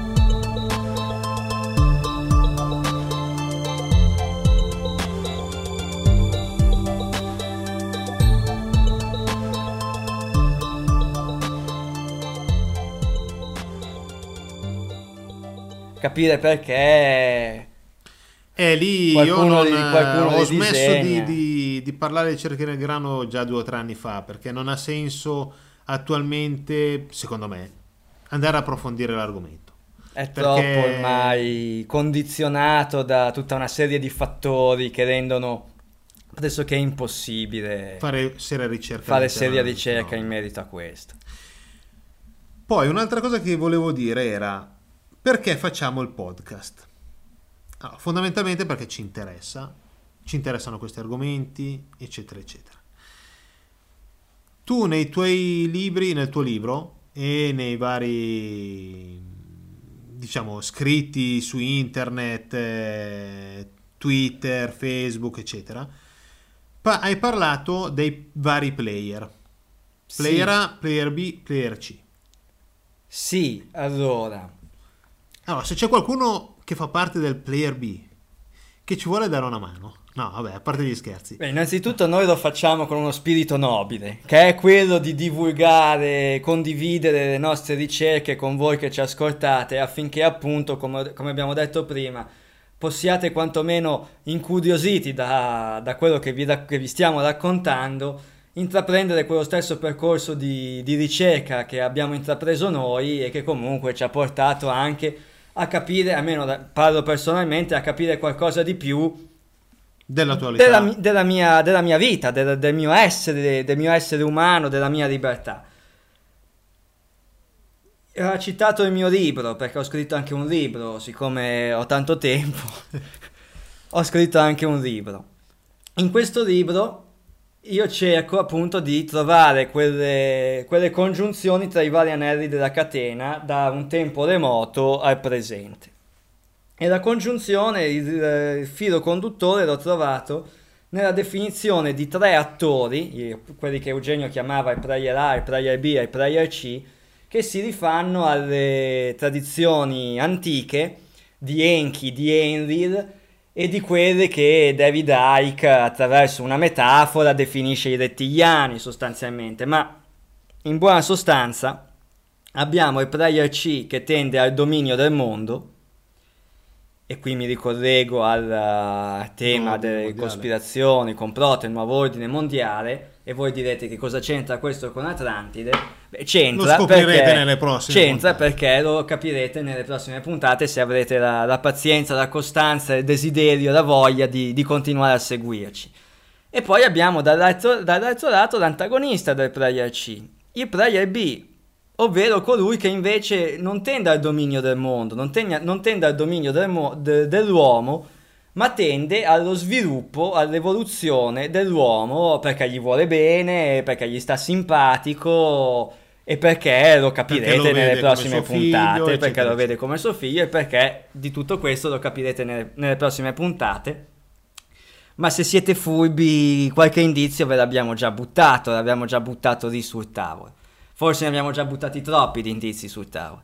Capire perché lì qualcuno ho smesso disegna. di parlare di cerchi nel grano già 2 o 3 anni fa, perché non ha senso attualmente, secondo me, andare a approfondire l'argomento. È troppo ormai condizionato da tutta una serie di fattori che rendono adesso che è impossibile fare seria ricerca in merito a questo. Poi un'altra cosa che volevo dire era: perché facciamo il podcast? Allora, fondamentalmente perché ci interessano questi argomenti, eccetera eccetera. Tu nel tuo libro e nei vari, diciamo, scritti su internet, Twitter, Facebook, eccetera, hai parlato dei vari player. Player Sì. A, player B, player C. Sì, allora, Allora, se c'è qualcuno che fa parte del player B che ci vuole dare una mano, no, vabbè, a parte gli scherzi. beh, innanzitutto noi lo facciamo con uno spirito nobile, che è quello di divulgare, condividere le nostre ricerche con voi che ci ascoltate, affinché appunto, come abbiamo detto prima, possiate quantomeno incuriositi da quello che vi stiamo raccontando, intraprendere quello stesso percorso di ricerca che abbiamo intrapreso noi e che comunque ci ha portato anche a capire, almeno parlo personalmente, a capire qualcosa di più Dell'attualità. della mia vita, del mio essere umano, della mia libertà. Ha citato il mio libro, perché ho scritto anche un libro, siccome ho tanto tempo, ho scritto anche un libro. In questo libro io cerco appunto di trovare quelle congiunzioni tra i vari anelli della catena da un tempo remoto al presente. E la congiunzione, il filo conduttore l'ho trovato nella definizione di tre attori, quelli che Eugenio chiamava il player A, il player B e il player C, che si rifanno alle tradizioni antiche di Enki, di Enlil e di quelle che David Icke, attraverso una metafora, definisce i rettiliani sostanzialmente. Ma in buona sostanza abbiamo il player C che tende al dominio del mondo, e qui mi ricollego al tema Nuovo ordine delle mondiale. cospirazioni, complotto, il nuovo ordine mondiale, e voi direte che cosa c'entra questo con Atlantide? Beh, c'entra Lo scoprirete perché, nelle prossime c'entra puntate. perché lo capirete nelle prossime puntate, se avrete la pazienza, la costanza, il desiderio, la voglia di continuare a seguirci. E poi abbiamo dall'altro lato l'antagonista del player C, il player B, ovvero colui che invece non tende al dominio del mondo, non tende al dominio dell'uomo, ma tende allo sviluppo, all'evoluzione dell'uomo perché gli vuole bene, perché gli sta simpatico e perché lo capirete Perché lo vede nelle come prossime suo figlio, puntate, perché eccetera, lo vede eccetera. come suo figlio e perché di tutto questo lo capirete nelle prossime puntate. Ma se siete furbi, qualche indizio ve l'abbiamo già buttato lì sul tavolo. Forse ne abbiamo già buttati troppi di indizi sul tavolo.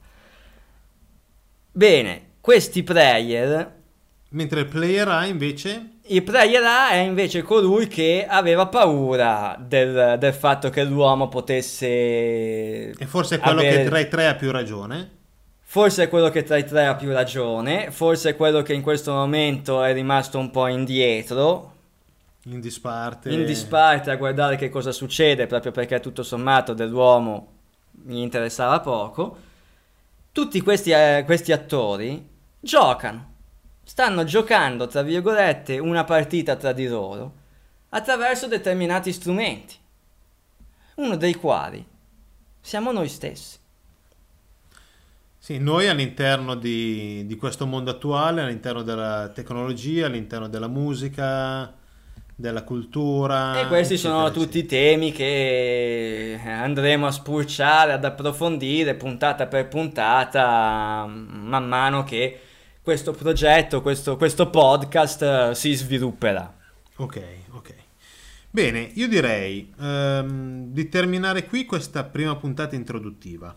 Bene, questi player. Mentre il player A invece, Il player A è invece colui che aveva paura del fatto che l'uomo potesse. e forse è quello che tra i tre ha più ragione, Forse è quello che tra i tre ha più ragione, forse è quello che in questo momento è rimasto un po' indietro, in disparte. in disparte a guardare che cosa succede, proprio perché tutto sommato dell'uomo gli interessava poco. Tutti questi attori stanno giocando, tra virgolette, una partita tra di loro attraverso determinati strumenti, uno dei quali siamo noi stessi. Sì, noi all'interno di questo mondo attuale, all'interno della tecnologia, all'interno della musica, della cultura, E questi sono eccetera, tutti temi che andremo a spulciare, ad approfondire puntata per puntata, man mano che questo progetto, questo podcast si svilupperà. Ok, ok. Bene, io direi di terminare qui questa prima puntata introduttiva.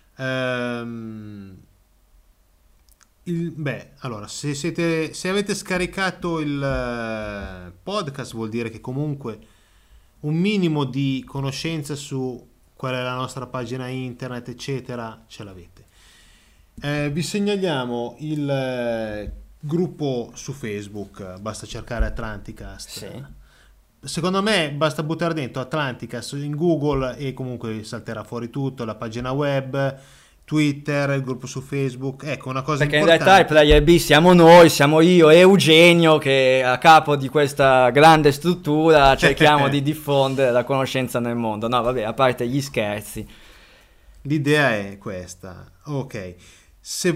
Allora, se avete scaricato il podcast, vuol dire che comunque un minimo di conoscenza su qual è la nostra pagina internet, eccetera, ce l'avete. Vi segnaliamo il gruppo su Facebook, basta cercare Atlanticast. Sì. Secondo me basta buttare dentro Atlanticast in Google e comunque salterà fuori tutto, la pagina web, Twitter, il gruppo su Facebook. Ecco, una cosa Perché in importante. realtà il player B siamo noi, siamo io e Eugenio che a capo di questa grande struttura cerchiamo di diffondere la conoscenza nel mondo. No, vabbè, a parte gli scherzi. L'idea è questa. Ok. Se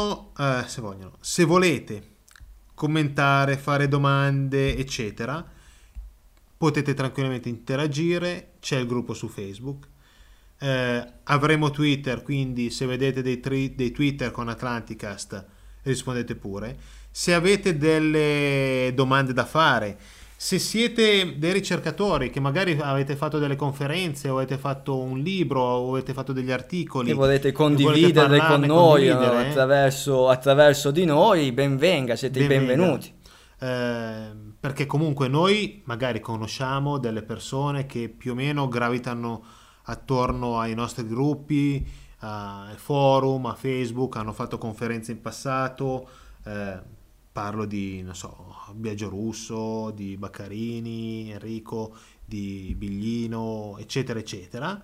volete commentare, fare domande, eccetera, potete tranquillamente interagire. C'è il gruppo su Facebook. Avremo Twitter, quindi se vedete dei Twitter con Atlanticast rispondete pure. Se avete delle domande da fare, se siete dei ricercatori che magari avete fatto delle conferenze o avete fatto un libro o avete fatto degli articoli E volete e volete condividerle con parlarne, noi condividere, attraverso di noi, ben venga, siete i benvenga. benvenuti. Perché comunque noi magari conosciamo delle persone che più o meno gravitano attorno ai nostri gruppi, ai forum, a Facebook, hanno fatto conferenze in passato. Parlo di, non so, Biagio Russo, di Baccarini, Enrico, di Biglino, eccetera, eccetera.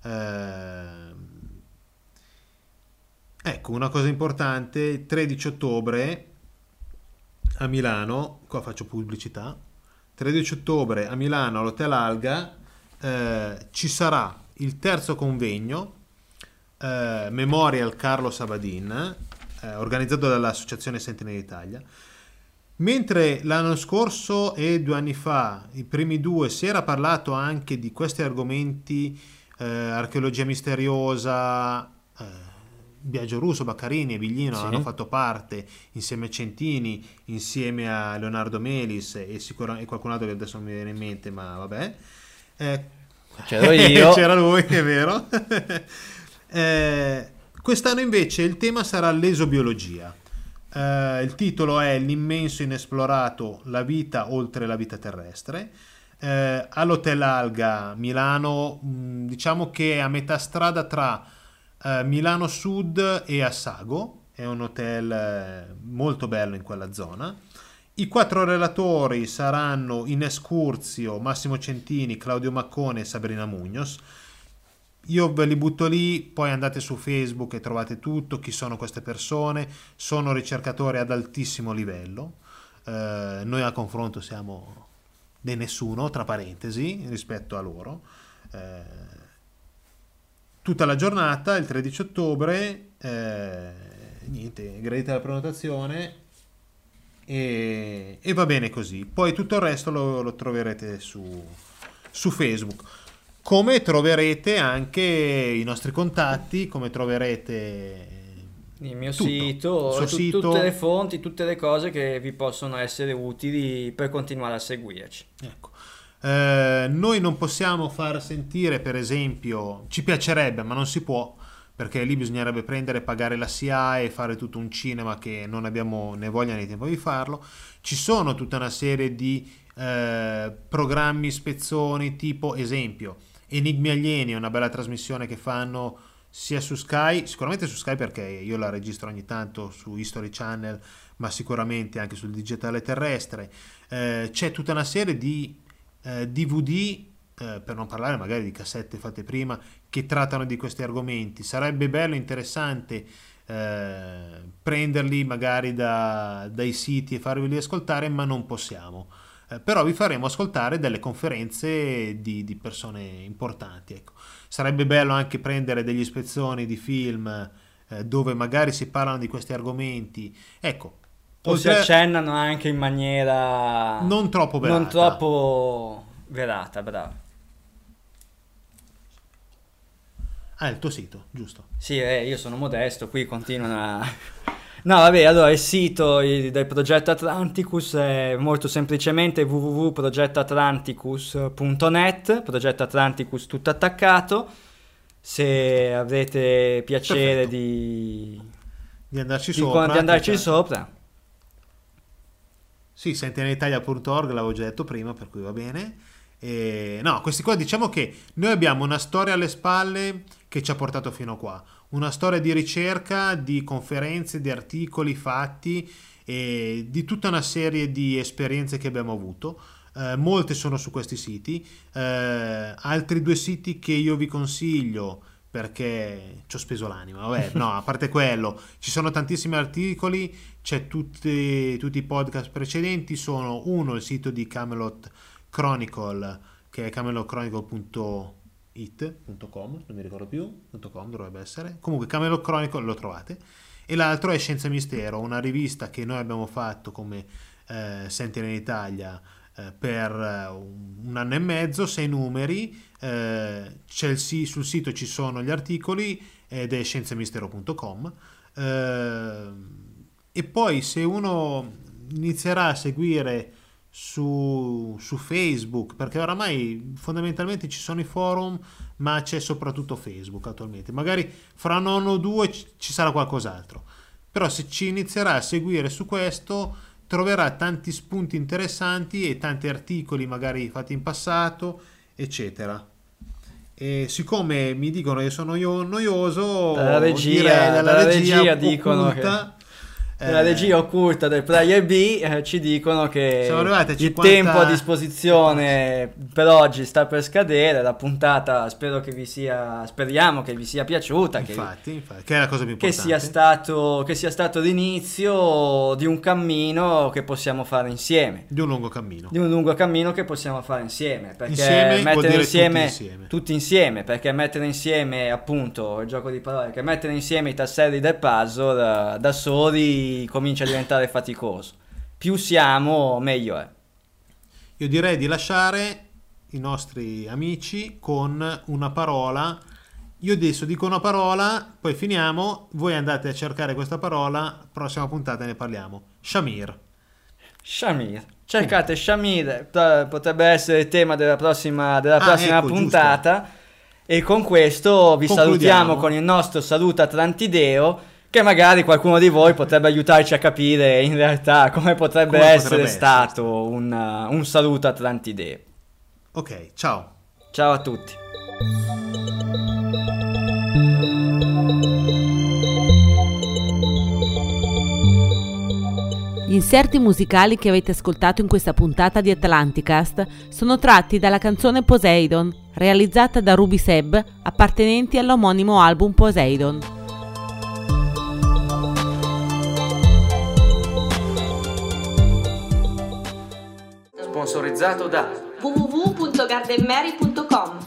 Ecco, una cosa importante, 13 ottobre a Milano, qua faccio pubblicità, 13 ottobre a Milano all'Hotel Alga ci sarà il terzo convegno Memorial Carlo Sabadin, organizzato dall'Associazione Sentinel d'Italia. Mentre l'anno scorso e 2 anni fa, i primi due, si era parlato anche di questi argomenti, archeologia misteriosa, Biagio Russo, Baccarini e Biglino Sì. hanno fatto parte insieme a Centini, insieme a Leonardo Melis e qualcun altro che adesso non mi viene in mente, ma vabbè. C'ero io. C'era lui, è vero. Quest'anno invece il tema sarà l'esobiologia. Il titolo è L'immenso inesplorato, la vita oltre la vita terrestre. All'Hotel Alga Milano, diciamo che è a metà strada tra Milano Sud e Assago, è un hotel molto bello in quella zona. I 4 relatori saranno Ines Curzio, Massimo Centini, Claudio Maccone e Sabrina Mugnos. Io ve li butto lì, poi andate su Facebook e trovate tutto, chi sono queste persone, sono ricercatori ad altissimo livello, noi a confronto siamo dei nessuno, tra parentesi, rispetto a loro. Tutta la giornata, il 13 ottobre, niente, gradite la prenotazione e va bene così. Poi tutto il resto lo troverete su Facebook. Come troverete anche i nostri contatti, come troverete Il mio tutto. sito, Il suo sito. tutte le fonti, tutte le cose che vi possono essere utili per continuare a seguirci. Ecco. Noi non possiamo far sentire, per esempio, ci piacerebbe, ma non si può, perché lì bisognerebbe prendere, pagare la SIAE e fare tutto un cinema che non abbiamo né voglia né tempo di farlo. Ci sono tutta una serie di programmi, spezzoni, tipo esempio Enigmi Alieni, è una bella trasmissione che fanno sia su Sky, sicuramente su Sky perché io la registro ogni tanto su History Channel, ma sicuramente anche sul digitale terrestre. C'è tutta una serie di DVD, per non parlare magari di cassette fatte prima, che trattano di questi argomenti. Sarebbe bello, interessante prenderli magari dai siti e farveli ascoltare, ma non possiamo. Però vi faremo ascoltare delle conferenze di persone importanti, ecco. Sarebbe bello anche prendere degli spezzoni di film dove magari si parlano di questi argomenti, ecco. O si accennano anche in maniera non troppo velata. Non troppo velata, bravo. Ah, è il tuo sito, giusto? Sì, io sono modesto, qui continuano a... No, vabbè, allora il sito del progetto Atlanticus è molto semplicemente www.progettoatlanticus.net, progetto Atlanticus tutto attaccato. Se avrete piacere di andarci sopra. Di andarci sopra. Sì, sentinelitalia.org, l'avevo già detto prima, per cui va bene. No, questi qua, diciamo che noi abbiamo una storia alle spalle che ci ha portato fino a qua. Una storia di ricerca, di conferenze, di articoli fatti e di tutta una serie di esperienze che abbiamo avuto. Molte sono su questi siti. Altri 2 siti che io vi consiglio, perché ci ho speso l'anima, vabbè, no, a parte quello, ci sono tantissimi articoli, c'è tutti i podcast precedenti, sono uno il sito di Camelot Chronicle, che è camelotchronicle.it.com, non mi ricordo più, .com dovrebbe essere, comunque Camelot Chronicle lo trovate, e l'altro è Scienza e Mistero, una rivista che noi abbiamo fatto come Sentinel Italia per un anno e mezzo, 6 numeri, sul sito ci sono gli articoli ed è scienziamistero.com. E poi se uno inizierà a seguire su Facebook, perché oramai fondamentalmente ci sono i forum, ma c'è soprattutto Facebook attualmente, magari fra un anno o due ci sarà qualcos'altro, però se ci inizierà a seguire su questo troverà tanti spunti interessanti e tanti articoli magari fatti in passato, eccetera. E siccome mi dicono che sono noioso, dalla regia dicono occulta, la regia occulta del Player B ci dicono che siamo arrivati a 50... il tempo a disposizione per oggi sta per scadere. La puntata speriamo che vi sia piaciuta, infatti, che è la cosa più che importante, che sia stato l'inizio di un cammino che possiamo fare insieme, di un lungo cammino che possiamo fare insieme, perché insieme mettere insieme tutti insieme, perché mettere insieme, appunto, il gioco di parole, che mettere insieme i tasselli del puzzle da soli comincia a diventare faticoso. Più siamo, meglio è. Io direi di lasciare i nostri amici con una parola. Io adesso dico una parola, poi finiamo, voi andate a cercare questa parola, prossima puntata ne parliamo. Shamir. Cercate Shamir, potrebbe essere il tema della prossima ecco, puntata. Giusto. E con questo vi salutiamo con il nostro saluto atlantideo, che magari qualcuno di voi potrebbe aiutarci a capire in realtà come potrebbe essere stato un saluto atlantideo. Ok, ciao a tutti. Gli inserti musicali che avete ascoltato in questa puntata di Atlanticast sono tratti dalla canzone Poseidon, realizzata da Ruby Seb, appartenenti all'omonimo album Poseidon. Sponsorizzato da www.gardenmary.com.